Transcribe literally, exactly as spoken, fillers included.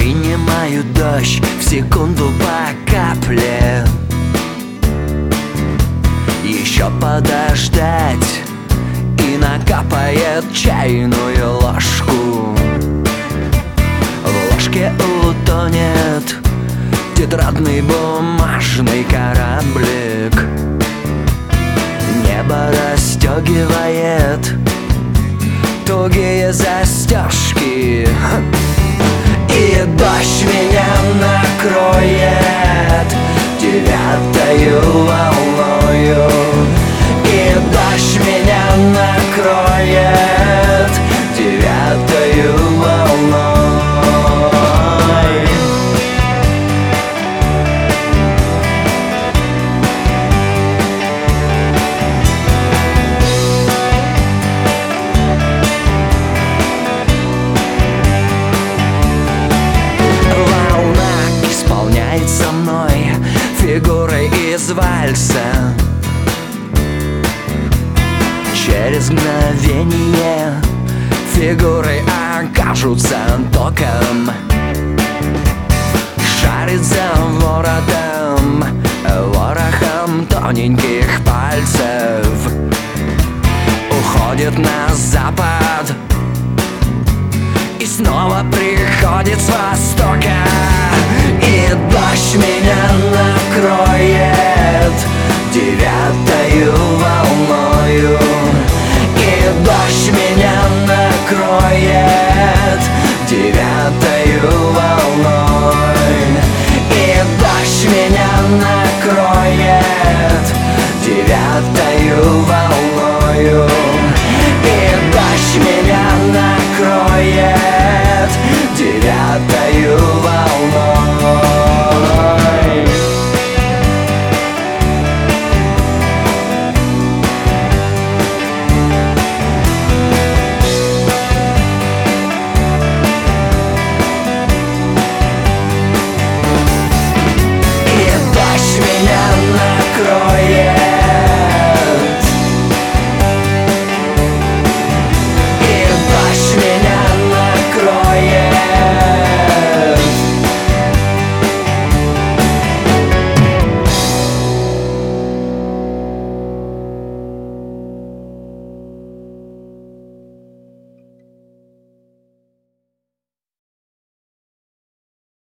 Принимаю дождь в секунду по капле. Еще подождать, и накапает чайную ложку. В ложке утонет тетрадный бумажный кораблик. Небо расстегивает тугие застежки, и дождь меня накроет девятою волною. И дождь меня накроет девятою волной. Со мной фигурой из вальса. Через мгновение фигуры окажутся током. Шарит за воротом, ворохом тоненьких пальцев. Уходит на запад и снова приходит с востока. И дождь меня накроет девятою волною. И дождь меня накроет девятою волной. И дождь меня накроет девятою волною. И дождь меня накроет девятою волной.